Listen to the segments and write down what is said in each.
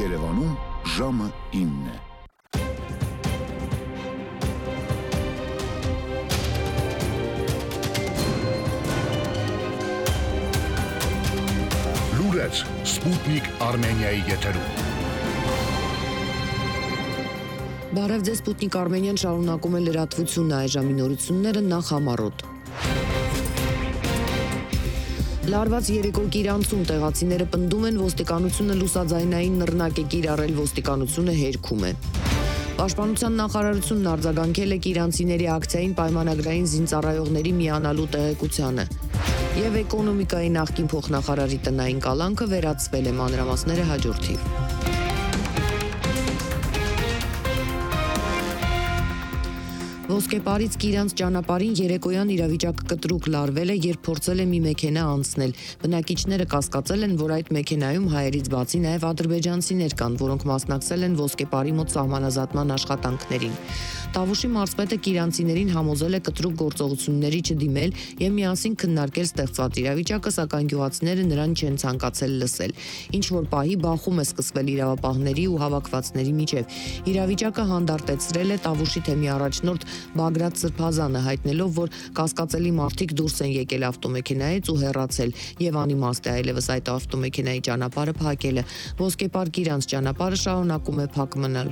Երևանում ժամը 9 է։ Լուրեր Սպուտնիկ Արմենիայի եթերում։ Բարև ձեզ, Սպուտնիկ Արմենիան շարունակում է լրատվությունը, այժմի նորությունները նախ համառոտ։ Լարված երեկո Կիրանցում տեղացիները պնդում են, ոստիկանությունը լուսաձայնային նռնակ է կիրառել, ոստիկանությունը հերքում է։ Պաշտպանության նախարարությունն արձագանքել է կիրանցիների ակցիային պայմանագրային զինծառայողների միանալու տեղեկությանը։ Եվ էկոնոմիկայի նախկին փոխնախարարի տնային կալանքը վերացվել է, մանրամասները հաջորդիվ։ Ոսկեպարից Կիրանց ճանապարհին երեկոյան իրավիճակը կտրուկ լարվել է, երբ փորձել է մի մեքենա անցնել։ Բնակիչները կասկածել են, որ այդ մեքենայում հայերից բացի նաև ադրբեջանցիներ կան, որոնք մասնակցել են Ոսկեպարի մոտ սահմանազատման աշխատանքներին։ Տավուշի մարզպետը կիրանցիներին համոզել է կտրուկ գործողությունների չդիմել եւ միասին քննարկել ստեղծված իրավիճակը, սակայն գյուղացիները նրան չեն ցանկացել լսել։ Ինչ որ պահի բախում է սկսվել իրավապահների ու հավաքվածների միջև։ Իրավիճակը հանդարտեցրել է Տավուշի թեմի առաջնորդ Բագրատ Սրբազանը, հայտնելով, որ կասկածելի մարդիկ դուրս են եկել ավտոմեքենայից ու հեռացել եւ անիմաստ է այլևս այդ ավտոմեքենայի ճանապարհը փակելը։ Ոսկեպար Կիրանց ճանապարհը շարունակում է փակ մնալ։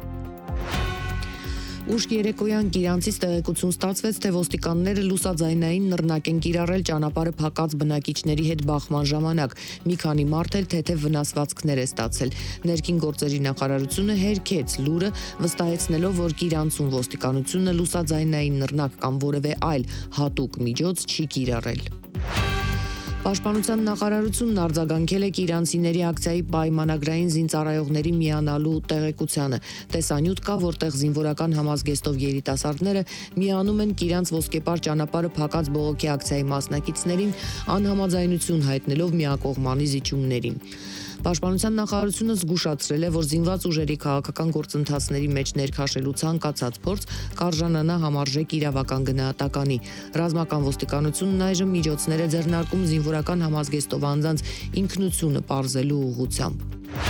Ուշ երեկոյան Կիրանցից տեղեկություն ստացվեց, թե ոստիկանները լուսաձայնային նռնակ են կիրառել ճանապարհը փակած բնակիչների հետ բախման ժամանակ։ Մի քանի մարդ էլ թեթև վնասվածքներ է ստացել։ Ներքին գործերի նախարարությունը հերքեց լուրը, վստահեցնելով, որ Կիրանցում ոստիկանությունը լուսաձայնային նռնակ կամ որևէ այլ հատուկ միջոց չի կիրառել։ Պաշտպանության նախարարությունն արձագանքել է կիրանցիների ակցիայի պայմանագրային զինծառայողների միանալու տեղեկությանը։ Տեսանյութ կա, որտեղ զինվորական համազգեստով երիտասարդները միանում են Կիրանց Ոսկեպար ճանապարհը փակած բողոքի ակցիայի մասնակիցներին, անհամաձայնություն հայտնելով միակողմանի զիջումներին։ Պաշտպանության նախարարությունը զգուշացրել է, որ զինված ուժերի քաղաքական գործընթացների մեջ ներքաշելու ցանկացած փորձ կարժանանա համարժեք իրավական գնահատականի։ Ռազմական ոստիկանությունն այժմ միջոցներ է ձեռնարկում զինվորական համազգեստով անձանց ինքնությունը պարզելու ուղղությամբ։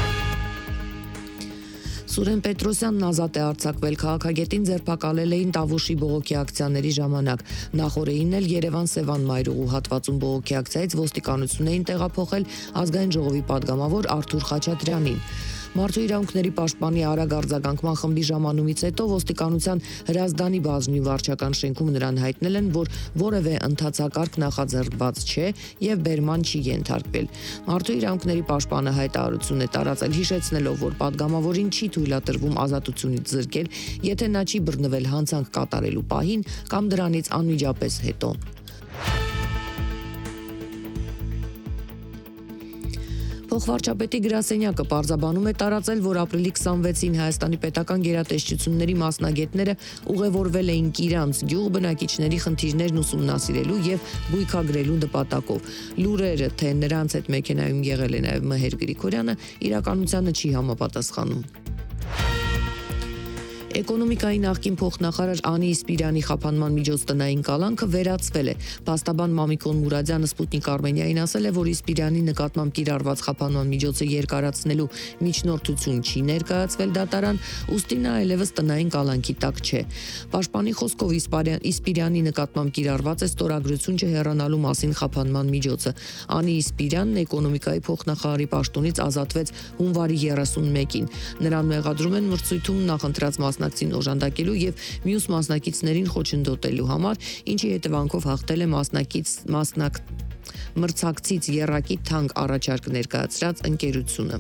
Սուրեն Պետրոսյանն ազատ է արձակվել, քաղաքագետին ձերբակալել էին Տավուշի բողոքի ակցիաների ժամանակ։ Նախորդին էլ Երևան-Սևան մայրուղու հատվածում բողոքի ակցիայից ոստիկանություն էին տեղափոխել ազգային ժողովի падգամավոր Արթուր Խաչատրյանին։ Մարդու իրավունքների պաշտպանի արագ արձագանքման խմբի ժամանումից հետո ոստիկանության Հրազդանի բաժնի վարչական շենքում նրան հայտնել են, որ որևէ ընթացակարգ նախաձեռնված չէ եւ բերման չի ենթարկվել։ Մարդու իրավունքների պաշտպանը հայտարարություն է տարածել, հիշեցնելով, որ падգամավորին չի թույլատրվում ազատությունից զրկել, եթե նա չի բռնվել հանցանք կատարելու պահին կամ դրանից անմիջապես հետո։ Փոխվարչապետի գրասենյակը պարզաբանում է տարածել, որ ապրիլի 26-ին Հայաստանի պետական գերատեսչությունների մասնագետները ուղևորվել էին Կիրանց գյուղ բնակիչների խնդիրներն ուսումնասիրելու եւ բույքագրելու նպատակով։ Լուրերը, թե նրանց հետ մեքենայում եղել է նաեւ Մհեր Գրիգորյանը, իրականությանը չի համապատասխանում։ Էկոնոմիկայի նախկին փոխնախարար Անի Իսպիրյանի խափանման միջոց տնային կալանքը վերացվել է։ Փաստաբան Մամիկոն Մուրադյանը Սպուտնիկ Արմենիային ասել է, որ Իսպիրյանի նկատմամբ կիրառված խափանման միջոցը երկարացնելու միջնորդություն չի ներկայացվել դատարան, ուստի նա այլևս տնային կալանքի տակ չէ։ Պաշտպանի խոսքով Իսպիրյանի նկատմամբ կիրառված է ստորագրություն չհեռանալու մասին խափանման միջոցը։ Անի Իսպիրյանն էկոնոմիկայի փոխնախարարի պաշտոնից ազատվեց հունվարի 31-ին։ Նրան մեղադրում են մրցույթում նախընտրած մասնակցին օժանդակելու եւ մյուս մասնակիցներին խոչընդոտելու համար, ինչի հետևանքով հաղթել է մրցակցից եռակի թանկ առաջարկ ներկայացրած ընկերությունը։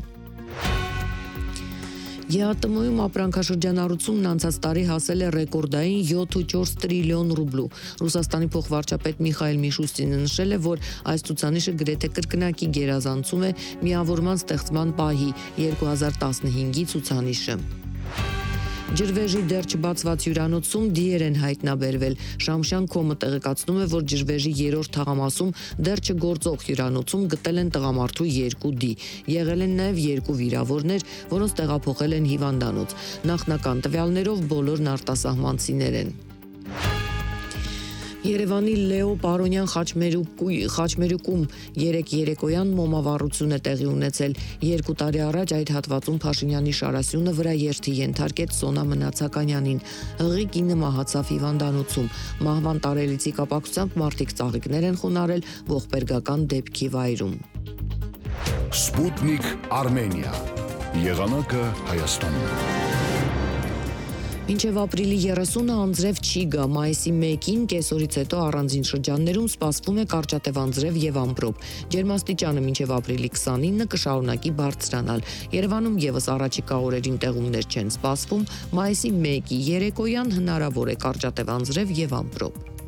ԵԱՏՄ-ում ապրանքաշրջանառությունն անցած տարի հասել է ռեկորդային 7.4 տրիլիոն ռուբլու։ Ռուսաստանի փոխվարչապետ Միխայել Միշուստինը նշել է, որ այս ցուցանիշը գրեթե կրկնակի գերազանցում է միավորման ստեղծման պահի 2015-ի ցուցանիշը։ Ջրվեժի դեռ չբացված հյուրանոցում դիեր են հայտնաբերվել։ Շամշյան Քոմը տեղեկացնում է, որ ջրվեժի 3-րդ թաղամասում դեռ չգործող հյուրանոցում գտել են տղամարդու 2 դի։ Եղել են նաև 2 վիրավորներ, որոնց տեղափոխել են հիվանդանոց։ Նախնական տվյալներով բոլորն արտասահմանցիներ են։ Երևանի Լեո Պարոնյան խաչմերուկում երեք երեկոյան մոմավառություն է տեղի ունեցել։ 2 տարի առաջ այդ հատվածում Փաշինյանի շարասյունը վրա երթի ենթարկեց Սոնա Մնացականյանին։ Հղի կինը մահացավ հիվանդանոցում։ Մահվան տարելիցի կապակցությամբ մարդիկ ծաղիկներ են խոնարհել ողբերգական դեպքի վայրում։ Սպուտնիկ Արմենիա։ Եղանակը Հայաստանում։ Մինչև ապրիլի 30-ը անձրև չի գա, մայիսի 1-ին կեսօրից հետո առանձին շրջաններում սպասվում է կարճատև անձրև եւ ամպրոպ։ Ջերմաստիճանը մինչև ապրիլի 29-ը կշարունակի բարձրանալ։ Երևանում եւս առաջիկա օրերին տեղումներ չեն սպասվում, մայիսի 1-ի երեկոյան հնարավոր է կարճատև անձրև եւ ամպրոպ։